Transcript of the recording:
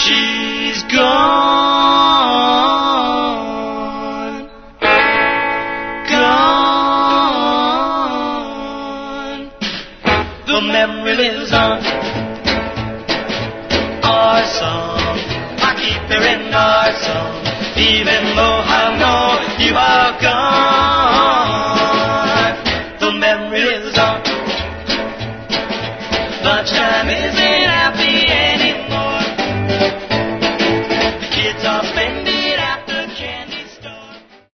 she's gone, gone. The memory lives on. Our song, I keep hearing our song, even though I know you are gone. The memory lives on. The time is